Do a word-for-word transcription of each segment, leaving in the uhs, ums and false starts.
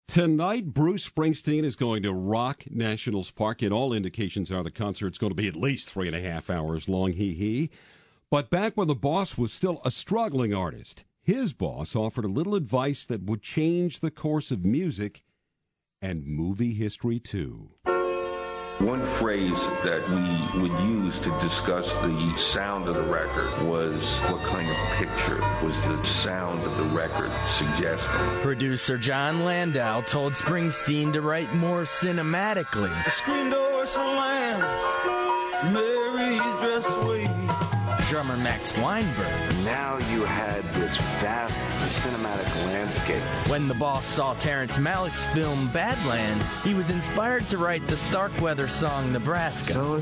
Tonight, Bruce Springsteen is going to rock Nationals Park, and all indications are the concert's going to be at least three and a half hours long, hee hee. But back when the boss was still a struggling artist, his boss offered a little advice that would change the course of music and movie history, too. One phrase that we would use to discuss the sound of the record was what kind of picture was the sound of the record suggesting. Producer John Landau told Springsteen to write more cinematically. The screen door slams, Mary's dress away. Drummer Max Weinberg. Now you had this vast cinematic landscape. When the boss saw Terrence Malick's film Badlands, he was inspired to write the Starkweather song Nebraska. So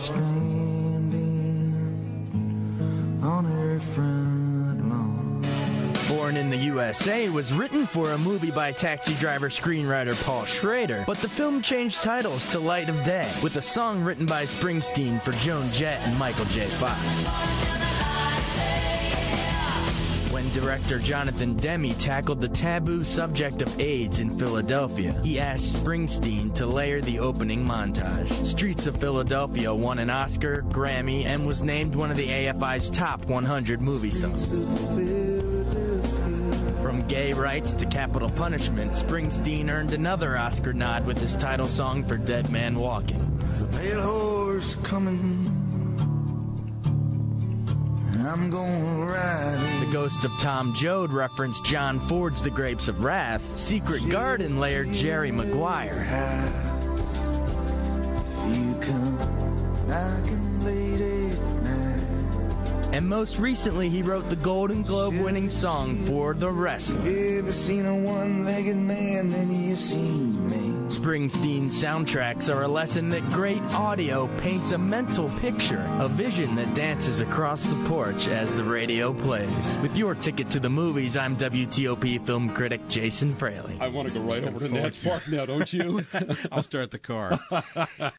standing on her front lawn. Born in the U S A was written for a movie by Taxi Driver screenwriter Paul Schrader, but the film changed titles to Light of Day, with a song written by Springsteen for Joan Jett and Michael J. Fox. When director Jonathan Demme tackled the taboo subject of AIDS in Philadelphia, he asked Springsteen to layer the opening montage. Streets of Philadelphia won an Oscar, Grammy, and was named one of the A F I's top one hundred movie songs. From Gay Rights to Capital Punishment, Springsteen earned another Oscar nod with his title song for Dead Man Walking. There's a pale horse coming, I'm gonna ride it. The Ghost of Tom Joad referenced John Ford's The Grapes of Wrath. Secret Garden layered Jerry Maguire. You come knocking late at night. And most recently, he wrote the Golden Globe-winning song for The Wrestler. You ever seen a one-legged man, then you seen me. Springsteen's soundtracks are a lesson that great audio paints a mental picture, a vision that dances across the porch as the radio plays. With your ticket to the movies, I'm W T O P film critic Jason Fraley. I want to go right over to Nats Park now, don't you? I'll start the car.